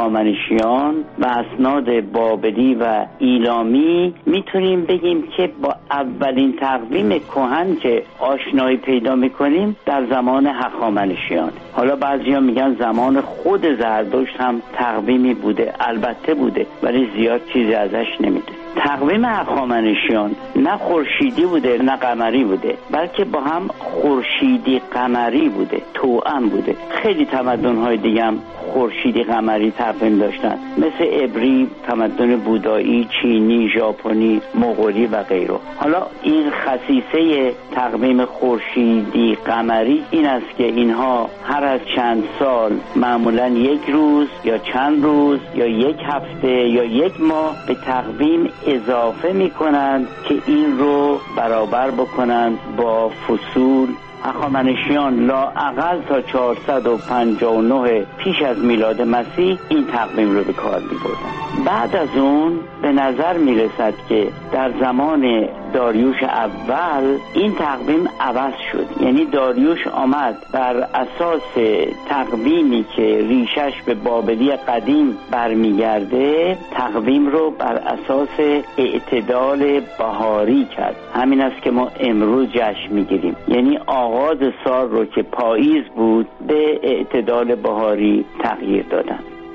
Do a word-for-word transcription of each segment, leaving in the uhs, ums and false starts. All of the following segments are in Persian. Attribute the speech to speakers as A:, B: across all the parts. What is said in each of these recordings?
A: هخامنشیان و اسناد بابلی و ایلامی میتونیم بگیم که با اولین تقویم کهن که آشنایی پیدا میکنیم در زمان هخامنشیان. حالا بعضیا میگن زمان خود زرتشت هم تقویمی بوده، البته بوده، ولی زیاد چیزی ازش نمیده. تقویم هخامنشیان نه خورشیدی بوده نه قمری بوده، بلکه با هم خورشیدی قمری بوده، توأم بوده. خیلی تمدن‌های دیگه هم خورشیدی قمری تقویم داشتن، مثل عبری، تمدن بودایی، چینی، ژاپنی، مغولی و غیره. حالا این خصیصه تقویم خورشیدی قمری این است که اینها هر از چند سال معمولاً یک روز یا چند روز یا یک هفته یا یک ماه به تقویم اضافه می‌کنند که این رو برابر بکنند با فصول. هخامنشیان لااقل تا چهارصد و پنجاه و نه پیش از میلاد مسیح این تقویم رو به کار می‌بردن. بعد از اون به نظر میرسد که در زمان داریوش اول این تقویم عوض شد، یعنی داریوش آمد بر اساس تقویمی که ریشش به بابلی قدیم برمیگرده تقویم رو بر اساس اعتدال بهاری کرد. همین است که ما امروز جشن میگیریم، یعنی آغاز سال رو که پاییز بود به اعتدال بهاری تغییر دادن.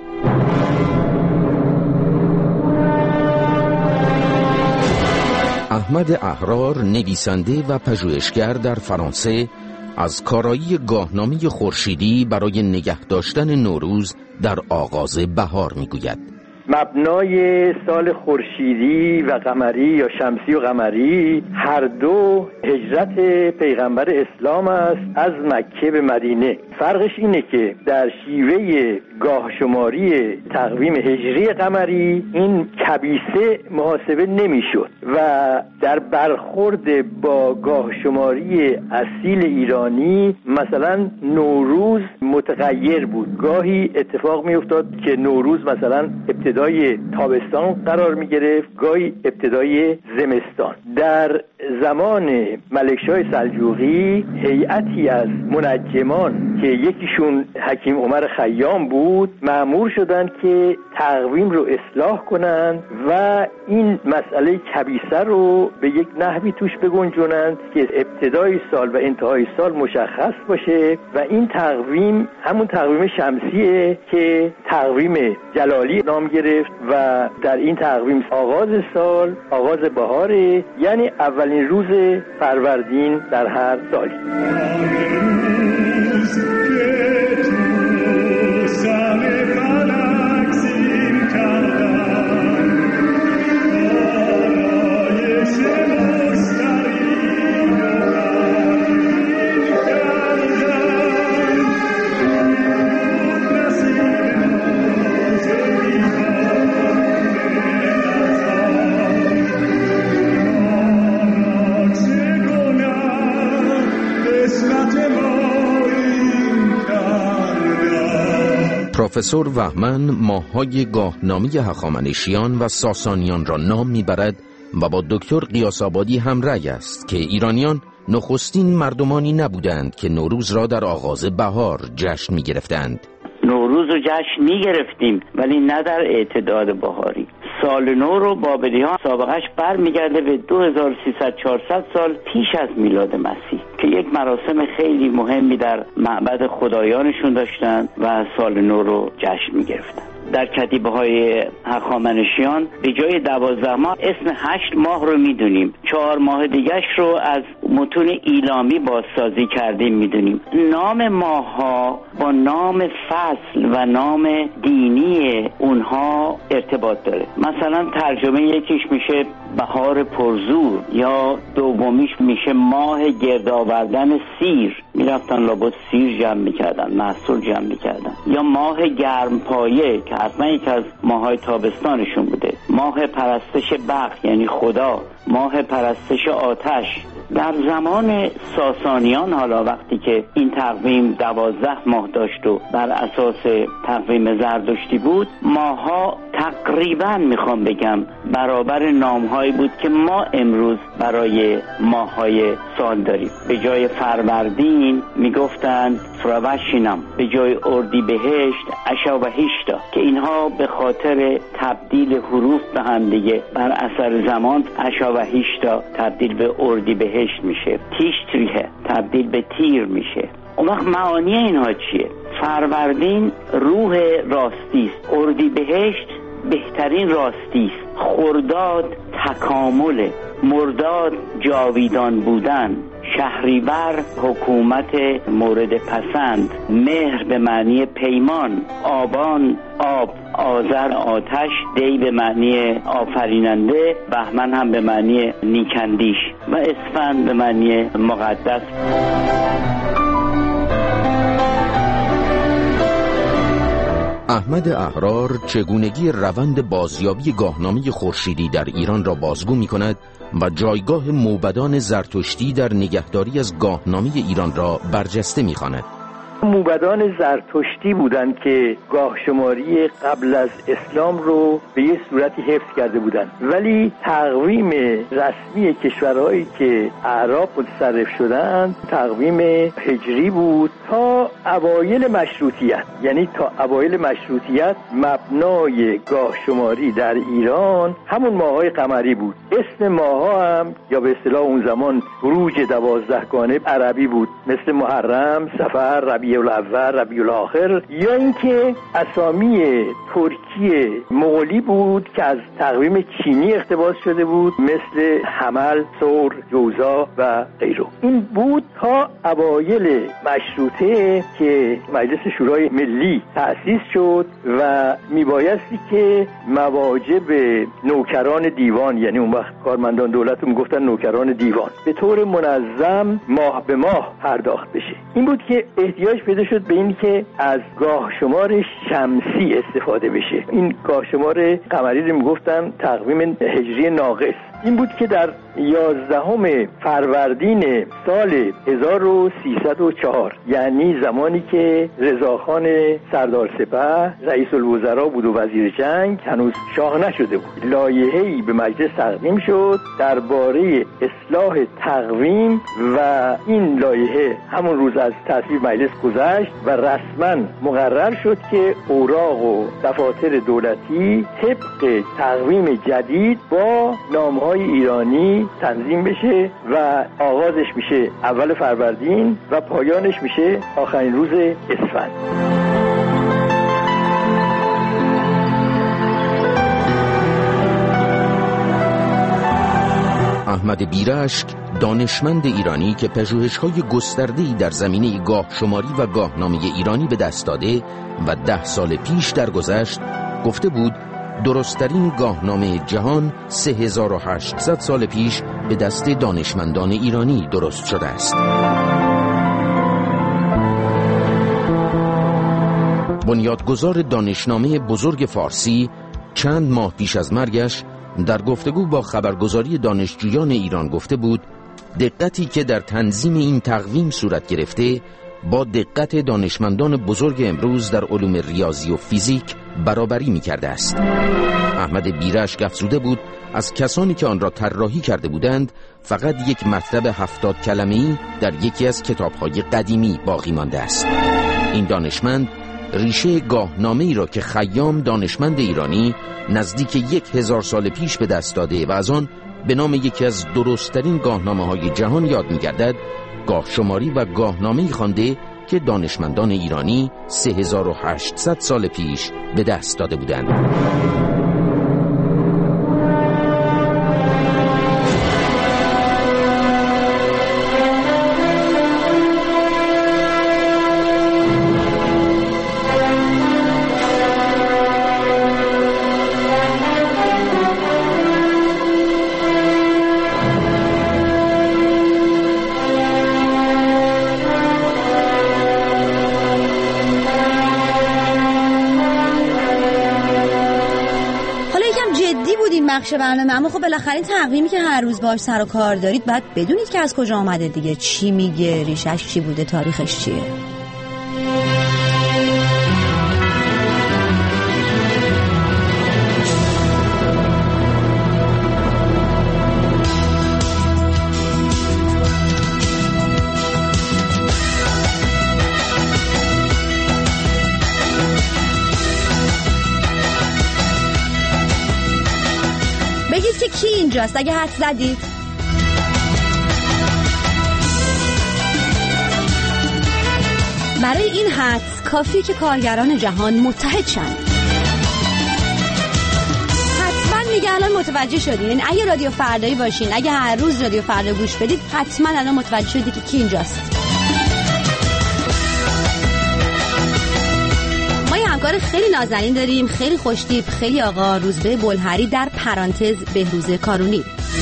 B: احمد احرار، نویسنده و پژوهشگر در فرانسه، از کارایی گاهنامه خورشیدی برای نگه داشتن نوروز در آغاز بهار میگوید.
C: مبنای سال خورشیدی و قمری یا شمسی و قمری هر دو هجرت پیغمبر اسلام است از مکه به مدینه. فرقش اینه که در شیوه گاه شماری تقویم هجری قمری این کبیسه محاسبه نمیشد و در برخورد با گاه شماری اصیل ایرانی مثلا نوروز متغیر بود. گاهی اتفاق می افتاد که نوروز مثلا ابتدای تابستان قرار می گرفت، گاهی ابتدای زمستان. در زمان ملکشاه سلجوقی هیئتی از منجمان که یکیشون حکیم عمر خیام بود مأمور شدند که تقویم رو اصلاح کنند و این مسئله کبیسه رو به یک نحوی توش بگنجونند که ابتدای سال و انتهای سال مشخص باشه و این تقویم همون تقویم شمسیه که تقویم جلالی نام گرفت و در این تقویم آغاز سال آغاز بهاره، یعنی اولین روز فروردین در هر سالی.
B: پروفسور وهمن ماه‌های گاهنامه هخامنشیان و ساسانیان را نام میبرد و با دکتر قیاس‌آبادی هم رأی است که ایرانیان نخستین مردمانی نبودند که نوروز را در آغاز بهار جشن میگرفتند.
A: نوروز رو جشن میگرفتیم ولی نه در اعتدال بهاری. سال نو رو بابلی‌ها سابقش برمیگرده به دو هزار و سیصد چهارصد سال پیش از میلاد مسیح که یک مراسم خیلی مهمی در معبد خدایانشون داشتن و سال نو رو جشن میگرفتن. در کتیبه های هخامنشیان به جای دوازده ماه اسم هشت ماه رو میدونیم، چهار ماه دیگهش رو از متون ایلامی بازسازی کردیم میدونیم. نام ماه ها با نام فصل و نام دینی اونها ارتباط داره. مثلا ترجمه یکیش میشه بهار پرزور یا دومیش میشه ماه گرد آوردن سیر، میرفتن لابد سیر جمع میکردن، محصول جمع میکردن. یا ماه گرمپایه که حتما یک از ماهای تابستانشون بوده. ماه پرستش بخت یعنی خدا، ماه پرستش آتش. در زمان ساسانیان حالا وقتی که این تقویم دوازده ماه داشت و بر اساس تقویم زرتشتی بود، ماها تقریبا میخوام بگم برابر نامهایی بود که ما امروز برای ماههای سال داریم. به جای فروردین میگفتند فروشینم، به جای اردیبهشت اشاوهشتا، که اینها به خاطر تبدیل حروف به هم دیگه بر اثر زمان اشاوهشتا تبدیل به اردیبهشت میشه، تیشتریه تبدیل به تیر میشه. اون وقت معانی اینها چیه؟ فروردین روح راستی است، اردیبهشت بهترین راستی است، خرداد تکامل، مرداد جاویدان بودن، شهریور حکومت مورد پسند، مهر به معنی پیمان، آبان آب، آذر آتش، دی به معنی آفریننده، بهمن هم به معنی نیکندیش و اسفند به معنی مقدس.
B: احمد احرار چگونگی روند بازیابی گاهنامه خورشیدی در ایران را بازگو می کند و جایگاه موبدان زرتشتی در نگهداری از گاهنامه ایران را برجسته می خواند.
C: موبدان زرتشتی بودند که گاه شماری قبل از اسلام رو به یه صورتی حفظ کرده بودند، ولی تقویم رسمی کشورهایی که اعراب متصرف شدند تقویم هجری بود تا اوایل مشروطیت. یعنی تا اوایل مشروطیت مبنای گاه شماری در ایران همون ماههای قمری بود. اسم ماهها هم یا به اصطلاح اون زمان بروج دوازدهگانه عربی بود، مثل محرم، صفر، ربیع الاول، ربیع الاخر، یا اینکه اسامی ترکی مغولی بود که از تقویم چینی اقتباس شده بود، مثل حمل، ثور، جوزا و غیره. این بود تا اوایل مشروطه که مجلس شورای ملی تأسیس شد و میبایستی که مواجب نوکران دیوان، یعنی اون وقت کارمندان دولت رو میگفتن نوکران دیوان، به طور منظم ماه به ماه پرداخت بشه. این بود که احتیاج پیدا شد به این که از گاه شمار شمسی استفاده بشه. این گاه شمار قمری رو میگفتن تقویم هجری ناقص. این بود که در یازدهم فروردین سال هزار و سیصد و چهار، یعنی زمانی که رضاخان سردار سپه رئیس الوزراء بود و وزیر جنگ هنوز شاه نشده بود، لایحه‌ای به مجلس تقدیم شد درباره اصلاح تقویم و این لایحه همون روز از تصویب مجلس گذشت و رسما مقرر شد که اوراق و دفاتر دولتی طبق تقویم جدید با نامهای ایرانی تنظیم بشه و آغازش میشه اول فروردین و پایانش میشه آخرین روز اسفند.
B: احمد بیرشک، دانشمند ایرانی که پژوهش‌های گسترده‌ای در زمینه گاه شماری و گاهنامه ایرانی به دست داده و ده سال پیش درگذشت، گفته بود درست‌ترین گاهنامه جهان سه هزار و هشتصد سال پیش به دست دانشمندان ایرانی درست شده است. بنیادگذار دانشنامه بزرگ فارسی چند ماه پیش از مرگش در گفتگو با خبرگزاری دانشجویان ایران گفته بود دقتی که در تنظیم این تقویم صورت گرفته با دقت دانشمندان بزرگ امروز در علوم ریاضی و فیزیک برابری می کرده است. احمد بیرشک افزوده بود از کسانی که آن را طراحی کرده بودند فقط یک مطلب هفتاد کلمه‌ای در یکی از کتاب‌های قدیمی باقی مانده است. این دانشمند ریشه گاهنامه‌ای را که خیام دانشمند ایرانی نزدیک یک هزار سال پیش به دست داده و از آن به نام یکی از درست‌ترین گاهنامه‌های جهان یاد می‌گردد، گاه شماری و گاهنامه‌ای خوانده که دانشمندان ایرانی سه هزار و هشتصد سال پیش به دست داده بودند.
D: بخش برنامه، اما خب بالاخره این تقویمی که هر روز باهاش سر و کار دارید باید بدونید که از کجا آمده دیگه، چی میگه، ریشش چی بوده، تاریخش چیه. بگید که کی اینجاست اگه حد زدید. برای این حدس کافیه که کارگران جهان متحد شن. حتما میگه الان متوجه شدین، یعنی اگه رادیو فردایی باشین، اگه هر روز رادیو فردا گوش بدید، حتما الان متوجه شدید که کی اینجاست. ما یه همکار خیلی نازنین داریم، خیلی خوشتیپ، خیلی آقا، روزبه بلهری در پرانتز بهروز کارونی.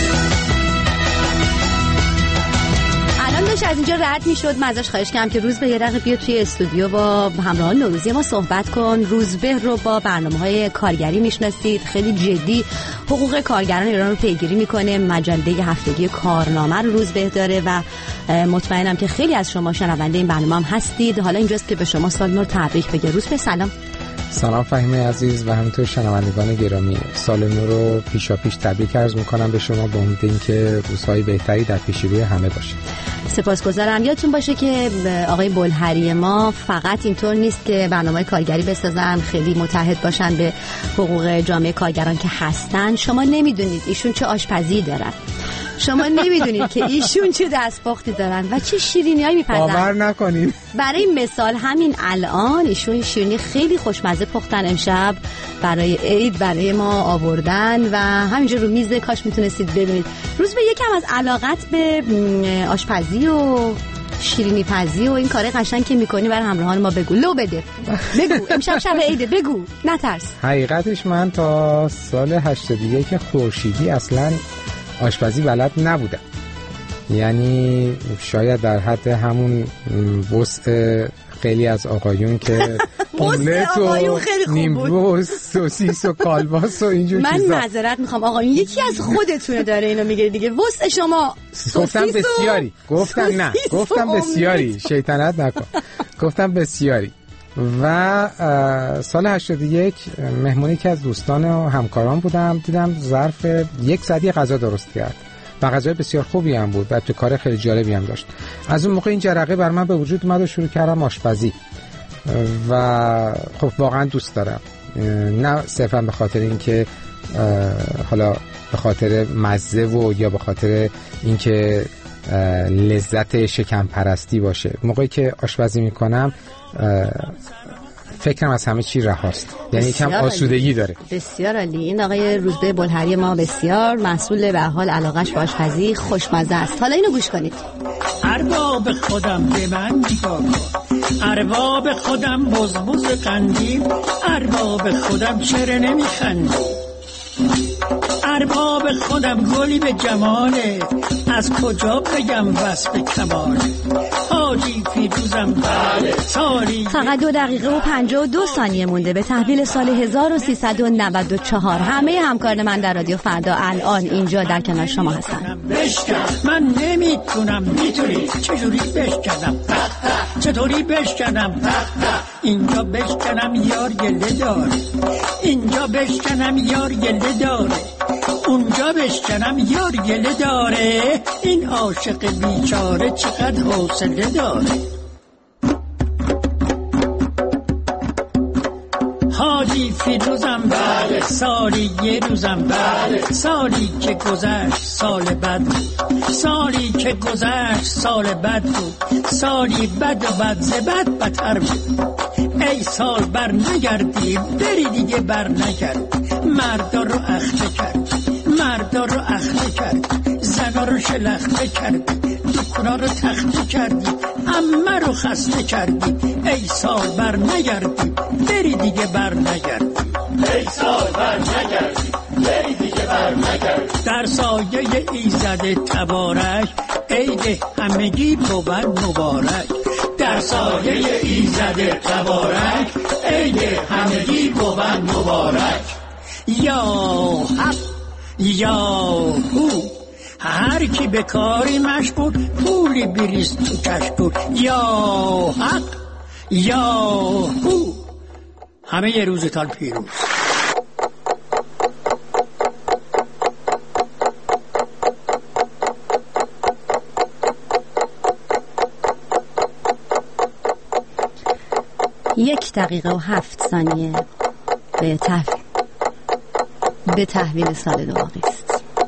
D: از اینجا رد میشد، من ازش خواهش کردم که روزبه یه دقیقه بیا توی استودیو با همراهان نوروزی ما صحبت کن. روزبه رو با برنامه‌های کارگری میشناسید، خیلی جدی حقوق کارگران ایران رو پیگیری میکنه. مجله هفتگی کارنامه رو روزبه داره و مطمئنم که خیلی از شما شنونده این برنامه هم هستید. حالا اینجاست که به شما سال نو تبریک بگه. روزبه سلام.
E: سلام فهیمه عزیز و همینطور شنوندگان گرامی، سال نو رو پیشا پیش تبریک عرض میکنم به شما با امید اینکه روزهای بهتری در پیش روی همه باشه.
D: سپاسگزارم. یادتون باشه که آقای بلهری ما فقط اینطور نیست که برنامه کارگری بسازن، خیلی متحد باشن به حقوق جامعه کارگران که هستن. شما نمیدونید ایشون چه آشپزی دارن، شما نمیدونید که ایشون چه دستپختی دارن و چه شیرینیایی میپزن.
E: باور نکنید.
D: برای مثال همین الان ایشون شیرینی خیلی خوشمزه پختن امشب برای عید برای ما آوردن و همینجا رو میز، کاش میتونستید ببینید. روز به یکم از علاقت به آشپزی و شیرینی پزی و این کاره قشنگ که میکنی برای همراهان ما بگو. لو بده، بگو امشب شب عیده، بگو نترس.
E: حقیقتش من تا سال هشتاد و یک خورشیدی اصلا آشپزی بلد نبودم، یعنی شاید در حد همون وسع خیلی از آقایون که املت و نیمروز سوسیس و کالباس و اینجور
D: من
E: چیزا.
D: من معذرت میخوام آقایون، یکی از خودتونه داره اینو میگه دیگه. وسع شما
E: گفتم بسیاری، گفتم نه گفتم بسیاری، شیطنت نکن، گفتم بسیاری. و سال هشتاد و یک مهمونی که از دوستان و همکاران بودم، دیدم ظرف یک ساعتی غذا درست کرد و غذای بسیار خوبی هم بود و تو کار خیلی جالبی هم داشت. از اون موقع این جرقه بر من به وجود اومد و شروع کردم آشپزی و خب واقعا دوست دارم، نه صرفا به خاطر اینکه حالا به خاطر مزه و یا به خاطر اینکه لذت شکم پرستی باشه. موقعی که آشپزی میکنم فکرم از همه چی رهاست، یعنی یکم آسودگی داره.
D: بسیار عالی. این آقای روزبه بلهری ما بسیار مسئول به حال علاقش به آشپزی، خوشمزه است. حالا اینو گوش کنید.
F: ارباب خودم به من نگاه کن، ارباب خودم بزبز قندی، ارباب خودم چرا نمیخندی، ارباب خودم گلی به جماله، از کجا بگم وصف کماله، حاجی فیروزم بله سالی.
D: فقط دو دقیقه و پنجاه و دو ثانیه مونده به تحویل سال هزار و سیصد و نود و چهار. همه همکاران من در رادیو فردا الان اینجا در کنار شما هستن.
F: بشکن من نمیتونم، میتونی چجوری بشکنم، چطوری بشکنم، اینجا بشکنم یار گله داره، اینجا بشکنم یار گله داره، اونجا بشکنم یار گله داره، این عاشق بیچاره چقدر حوصله داره. حاجی فیروزم بله سالی یه روزم بله، سالی که گذشت سال بد بود، سالی که گذشت سال بد بود، سالی بد و بد ز بد بدتر بود. ای سال بر نگردی بری دیگه بر نگرد، مردا رو اخته کرد، مردا رو اخته کرد، زنا رو شلخته کردی، دکونا رو تخته کردی، عمه رو خسته کردی. ای سال بر نگردی بری دیگه بر نگردی، ای سال بر نگردی بری دیگه بر نگردی. در سایه ایزد تبارک عید همگی بود مبارک، در سایه ایزد تبارک عید همگی بود مبارک. یا حق یا هو، هر کی به کاری مشغول پولی بریز تو کشکول. یا حق یا هو، همه یه روزتان پیروز.
D: یک دقیقه و هفت ثانیه به تحویل به تحویل سال نو باقی است.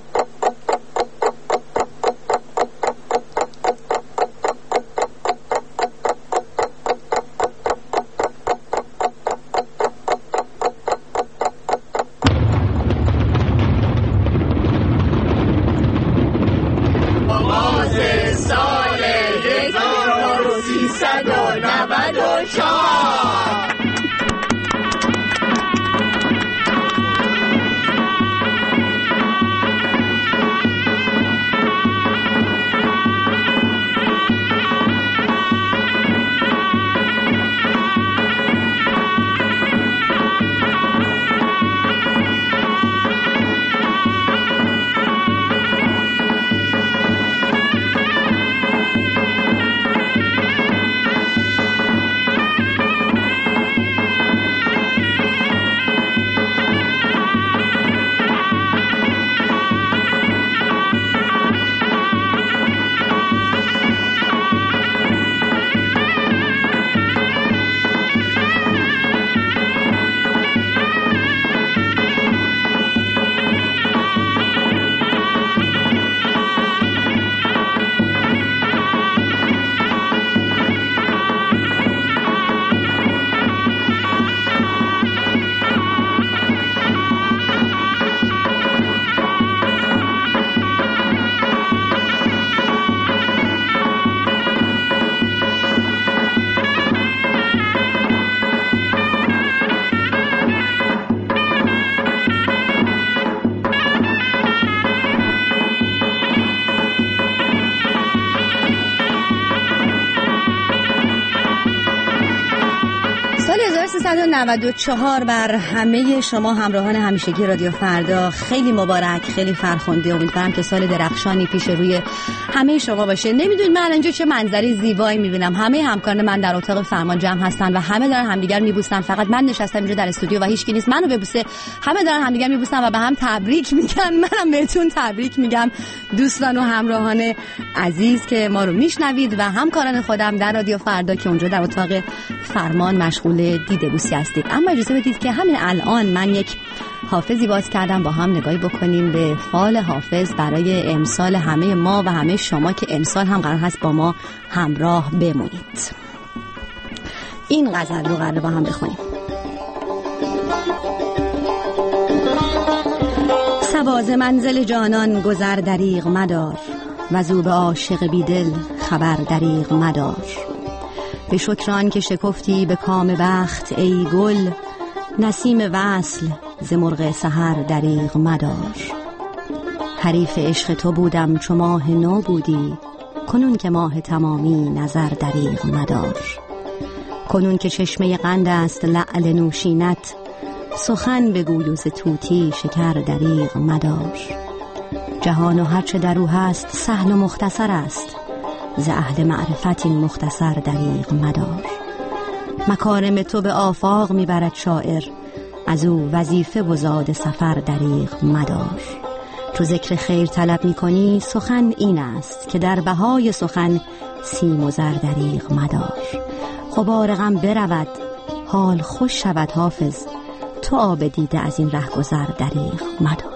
D: سیصد و نود و چهار بر همه شما همراهان همیشگی رادیو فردا خیلی مبارک، خیلی فرخنده. امیدوارم که سال درخشانی پیش روی همه شما باشه. نمیدونید من اینجا چه منظری زیبایی میبینم. همه همکاران من در اتاق فرمان جمع هستن و همه دارن همدیگر میبوسن. فقط من نشستم اینجا در استودیو و هیچکی نیست منو ببوسه. همه دارن همدیگر میبوسن و به هم تبریک میگن. منم بهتون تبریک میگم دوستان و همراهان عزیز که ما رو میشنوید و همکاران خودم در رادیو فردا که اونجا در اتاق فرمان مشغول دیده بوسی هستید. اما اجازه بدید که همین الان من یک حافظی باز کردم، با هم نگاهی بکنیم به فال حافظ برای امسال همه ما و همه شما که امسال هم قرار هست با ما همراه بمونید. این غزل رو قرار با هم بخونیم. سباز منزل جانان گذر دریغ مدار، وزو به عاشق بیدل خبر دریغ مدار. به شکران که شکفتی به کام بخت ای گل، نسیم وصل ز مرغ سحر دریغ مدار. حریف عشق تو بودم چو ماه نو بودی، کنون که ماه تمامی نظر دریغ مدار. کنون که چشمه قند است لعل نوشینت، سخن بگوی و ز طوطی شکر دریغ مدار. جهان و هرچه در او هست سهل و مختصر است، ز اهل معرفت این مختصر دریغ مدار. مکارم تو به آفاق میبرد شاعر، از او وظیفه و زاد سفر دریغ مدار. تو ذکر خیر طلب میکنی سخن این است، که در بهای سخن سیم و زر دریغ مدار. غبار غم برود حال خوش شود حافظ، تو آب دیده از این ره گذر دریغ مدار.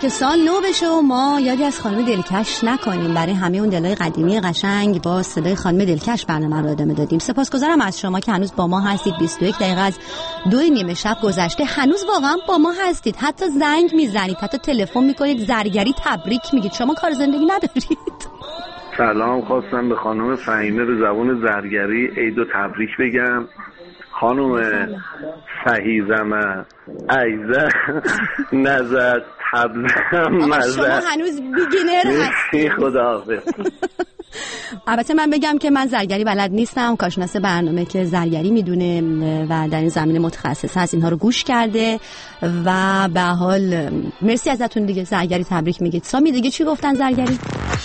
D: که سال نو بشه و ما یادی از خانم دلکش نکنیم. برای همه اون دلای قدیمی قشنگ با صدای خانم دلکش برنامه رو ادامه دادیم. سپاسگزارم از شما که هنوز با ما هستید. بیست و یک دقیقه از دو نیمه شب گذشته، هنوز واقعا با ما هستید. حتی زنگ میزنید، حتی تلفن میکنید، زرگری تبریک میگید. شما کار زندگی ندارید؟
G: سلام، خواستم به خانم فهیمه به زبان زرگری عید و تبریک بگم. خانم فهیزمه ایزه نزد تبزم مزد.
D: شما هنوز بیگینر هستی.
G: خداحافظ.
D: البته من بگم که من زرگری بلد نیستم. کارشناس برنامه که زرگری میدونه و در این زمینه متخصص هست اینها رو گوش کرده و به حال مرسی ازتون دیگه. زرگری تبریک میگید. سامی دیگه چی گفتن زرگری؟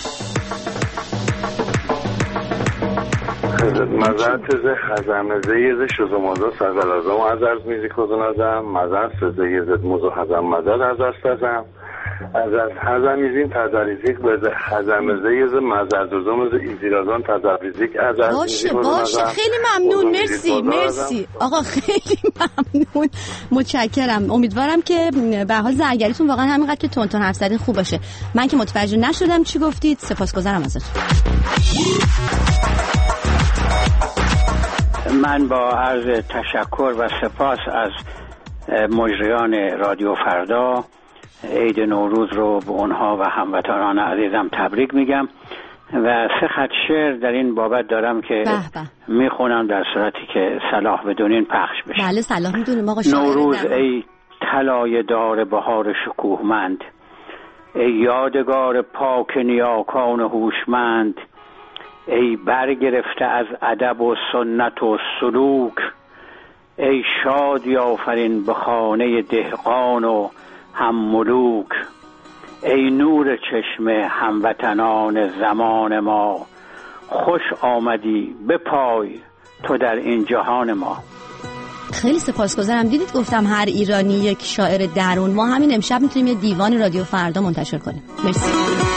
G: مزد تزه خزمزه یزه شوزو موزو سازلازم و از ارز میزی کدونازم مزد تزه یزد موزو خزم مزد از ارز تزم از ارز خزم میزین تزاریزیک بزه خزمزه یزه مزد دوزم از ایزیرازان تزاریزیک از ارز میزی کدونازم.
D: باشه باشه، خیلی ممنون. مرسی مرسی آقا، خیلی ممنون، متشکرم. امیدوارم که به حال زرگریتون واقعا همینقدر که تون تون حرف زدین خوب باشه. من که متوجه نشدم چی گفتید، سپاسگزارم ازتون.
H: من با عرض تشکر و سپاس از مجریان رادیو فردا عید نوروز رو به اونها و هموطنان عزیزم تبریک میگم و سه خط شعر در این بابت دارم که میخونم در صورتی که صلاح بدونین پخش بشه.
D: بله صلاح میدونیم آقا.
H: نوروز ای طلایه دار بهار شکوهمند، ای یادگار پاک نیاکان هوشمند، ای برگرفته از ادب و سنت و سلوک، ای شادی آفرین به خانه دهقان و هم ملوک، ای نور چشم هموطنان زمان ما، خوش آمدی به پای تو در این جهان ما.
D: خیلی سپاسگزارم. دیدید گفتم هر ایرانی یک شاعر درون. ما همین امشب میتونیم یه دیوان رادیو فردا منتشر کنیم. مرسی.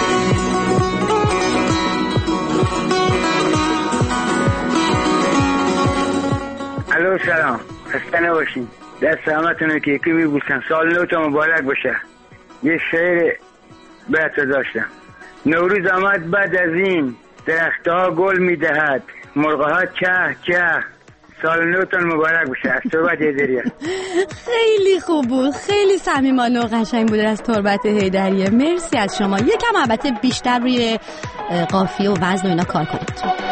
I: الو سلام، خسته نباشین. دست همتون که یکی میبوسم. سال نو تا مبارک باشه. یه شعر بهت داشتم. نوروز آمد بعد از این، درختها گل میدهد، مرغها چه چه. سال نوتون مبارک باشه. از تربت هیدریه.
D: خیلی خوب بود، خیلی صمیمانه و قشنگ بود از تربت هیدریه. مرسی از شما. یکم البته بیشتر روی قافیه و وزن و اینا کار کنید.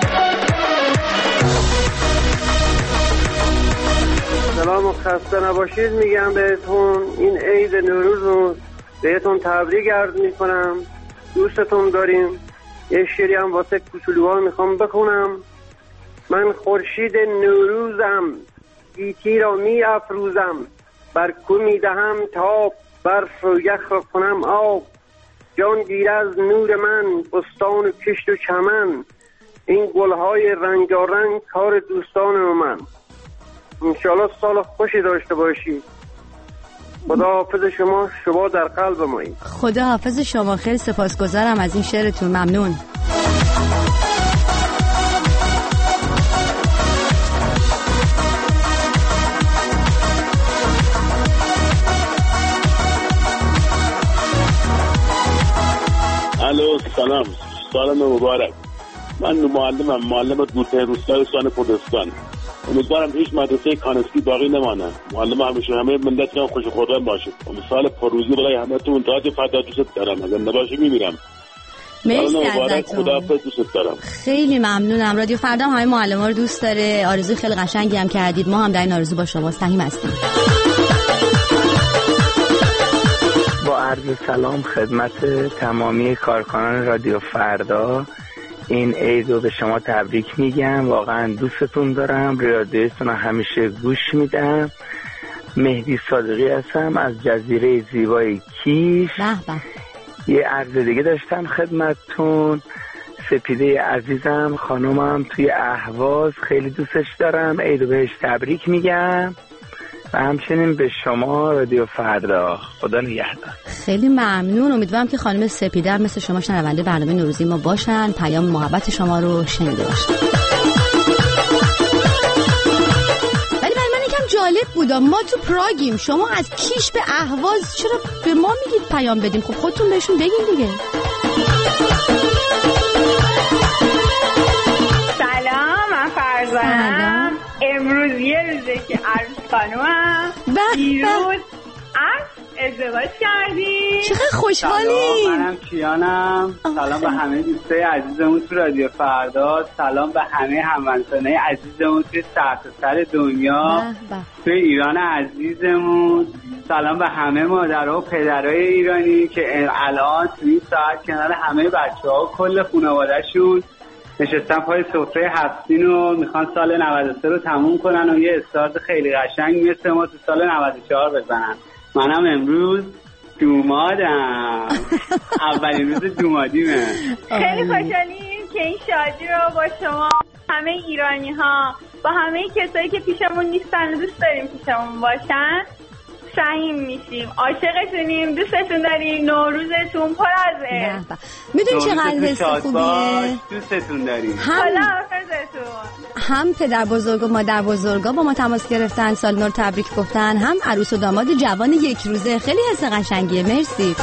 J: سلام و خسته نباشید میگم بهتون. این عید نوروز رو بهتون تبریک عرض میکنم. دوستتون داریم. یه شعری هم واسه کوچولوها میخوام بخونم. من خورشید نوروزم، گیتی را می افروزم، بر کو میدهم تاب، برف و یخ را کنم آب، جان گیر از نور من، بستان و کشت و چمن، این گلهای رنگارنگ کار دوستان من. انشالله سال خوشی داشته باشید. خدا حافظ شما، شما در قلب مایی.
D: خدا حافظ شما. خیلی سپاسگزارم از این شعرتون. ممنون.
K: الو سلام، سال مبارک. من معلمم، معلم بوته روستای استان کردستان. امیدوارم هیچ مدرسه کانسکی باقی نمانه. معلم همیشه همه ملت هم خوش خورم باشه. سال پروزی برای همتون. تاج فدا دوست دارم. اگر نباشه میمیرم.
D: مرسی ازتون.
K: خداحافظ، دوست دارم.
D: خیلی ممنونم. رادیو فردا همه معلم‌ها رو دوست داره. آرزوی خیلی قشنگی هم کردید. ما هم در این آرزو با شما سهیم هستیم.
I: با عرض سلام خدمت تمامی کارکنان رادیو فردا، این عید رو به شما تبریک میگم. واقعا دوستتون دارم. رادیوتون رو همیشه گوش میدم. مهدی صادقی هستم از جزیره زیبای کیش. یه عرض دیگه داشتم خدمتتون. سپیده عزیزم، خانومم توی اهواز، خیلی دوستش دارم. عید رو بهش تبریک میگم و همچنین به شما رادیو فردا. خدا نگهدار.
D: خیلی ممنون. امیدوارم که خانم سپیده مثل شما شنونده برنامه نوروزی ما باشن، پیام محبت شما رو شنیده باشن. ولی برای من یکم جالب بود. ما تو پراگیم، شما از کیش به اهواز چرا به ما میگید پیام بدیم؟ خب خودتون بهشون بگین دیگه.
L: سلام، من فرزانم. امروز یه روزه که عروس خانومم دیروز ازدواج کردیم.
D: چقدر خوشحالیم.
M: سلام، منم کیانم. سلام به همه دوستای عزیزمون تو رادیو فردا. سلام به همه هموطنای عزیزمون توی سرتاسر دنیا، توی ایران عزیزمون. سلام به همه مادرها و پدرای ایرانی که الان توی این ساعت کنار همه بچه‌ها و کل خانواده‌شون نشستن پای سفره هفتین و میخوان سال نود و سه رو تموم کنن و یه استارت خیلی قشنگ مثل ما تو سال نود و چهار بزنن. منم امروز دومادم. اولین روز دومادیمه.
L: خیلی خوشحالیم که این شادی رو با شما همه ایرانی ها، با همه کسایی که پیشمون نیستن دوست داریم پیشمون باشن سعیم میشیم. عاشقتونیم، دوستتون داریم. نوروزتون پر از عشق.
D: میدونی چقدر حس خوبیه؟
M: دوستتون داریم.
D: هم پدر بزرگ و مادر بزرگا با ما تماس گرفتن، سال نو تبریک گفتن، هم عروس و داماد جوان یک روزه. خیلی حس قشنگیه. مرسی.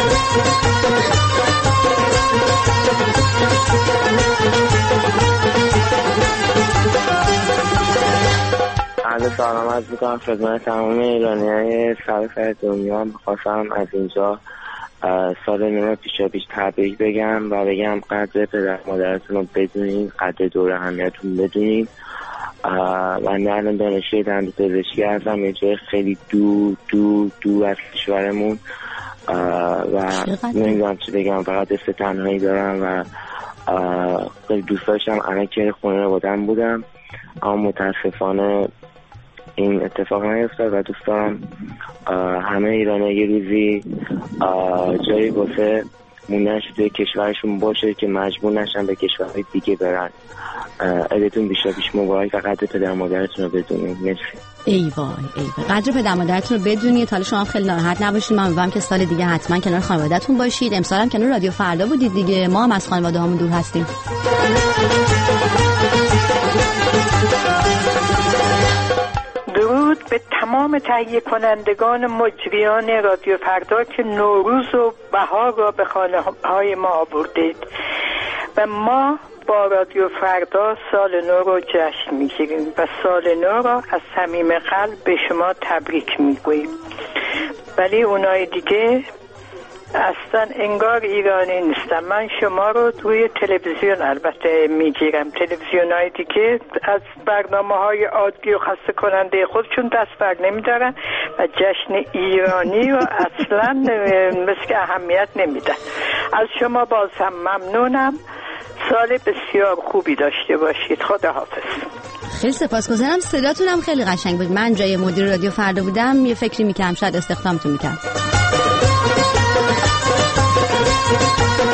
I: عرض سلام عرض میکنم خدمت تمام ایرانی‌های سراسر دنیا. می‌خواستم از اینجا سال نو پیشا پیش تبریک بگم و بگم قدر پدر مادرتون رو بدونین، قدر دور همیتون بدونین. من الان دانشجوی دندانپزشکی هستم، یه جای خیلی دور دور دور از کشورمون و نمیدونم چی بگم، فقط دست تنهایی دارم و خیلی دوست داشتم الان که خونه رو بودم بودم، اما متاسفانه این اتفاق نیفتاد و دوست دارم همه ایرانی یه روزی جایی واسه موندنش توی کشورشون باشه که مجبور نشن به کشورهای دیگه برن. عیدتون بیشتر پیش مبارک و قدر پدر مادرتون رو بدونید. مرسی.
D: ای وای ای وای، قدر پدر مادرتون رو بدونید. حالا شما هم خیلی ناراحت نباشید. من امیدوارم که سال دیگه حتما کنار خانواده‌تون باشید. امسال هم کنار رادیو فردا بودید دیگه. ما هم از خانواده‌هامون دور هستیم.
N: درود به تمام تهیه کنندگان مجریان رادیو فردا که نوروز و بهار را به خانه های ما آوردید و ما با رادیو فردا سال نو رو جشن میگیریم و سال نو را از صمیم قلب به شما تبریک میگوییم. ولی اونای دیگه اصلا انگار ایرانی نیستم. من شما رو توی تلویزیون البته میگیرم، تلویزیون های دیگه از برنامه های عادی و خسته کننده خودشون دست بر نمیدارن و جشن ایرانی رو اصلا مثل اهمیت نمیدن. از شما باز هم ممنونم. سال بسیار خوبی داشته باشید. خدا حافظ.
D: خیلی سپاسگزارم. صداتون هم خیلی قشنگ بود. من جای مدیر رادیو فردا بودم یه فکری میکردم شاید استخدامتون میکردم.